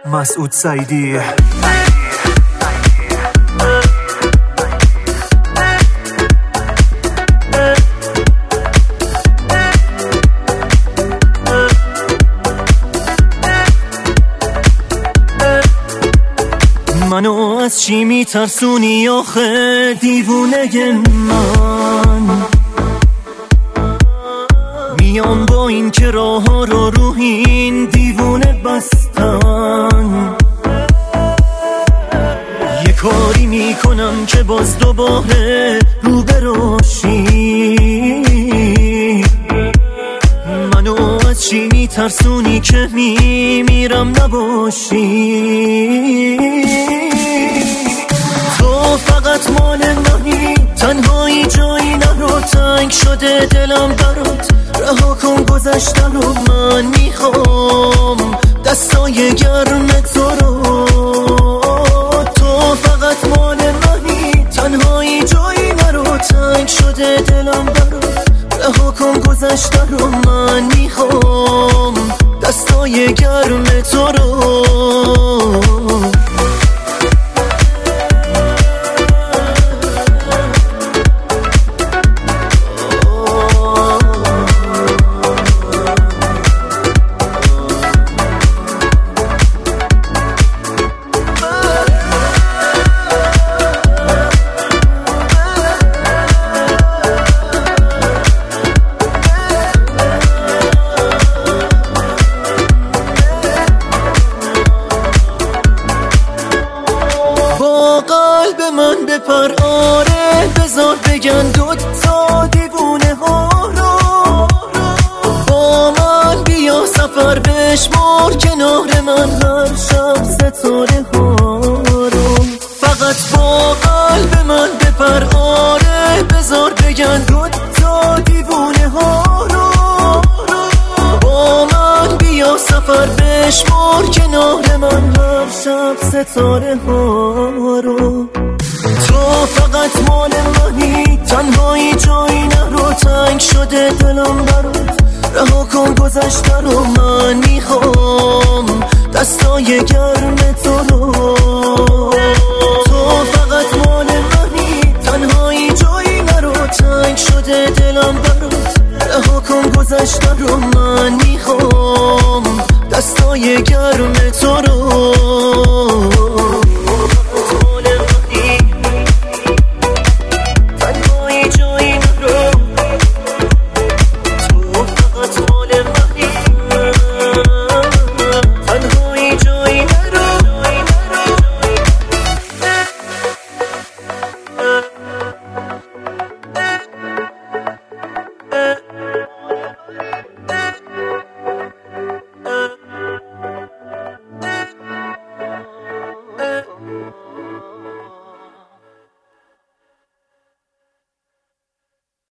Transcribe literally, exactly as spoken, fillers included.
مسعود سعیدی. منو از چی میترسونی آخه دیوونه من؟ میام با این که راه ها رو رو این دیوونه بستن. یه کاری میکنم که باز دوباره رو براشی. منو از چی میترسونی که میمیرم نباشی؟ تو فقط مال منی، تنهایی جایی نرو، تنگ شده دلم برات، رها کن گذشته رو. من میخوام دستای گرم تو رو. تو فقط مال منی، تنهایی جایی نرو، تنگ شده دلم برات، رها کن گذشته رو. من میخوام دستای گرم تو رو. قلب من بپر، آره بذار بگن دوتا دیوونه ها رو. با من بیا سفر بشمار کنار من هر شب ستاره ها رو. فقط با قلب من بپر، آره بذار بگن دوتا دیوونه ها رو. با من بیا سفر بشمار کنار من هر شب ستاره ها رو. تو فقط مال منی، تنهایی جایی نرو، تنگ شده دلم برات، رها کن گذشته رو. من میخوام دستای گرم تو رو. تو فقط مال منی، تنهایی جایی نرو، تنگ شده دلم برات، رها کن گذشته رو. من میخوام دستای گرم تو رو.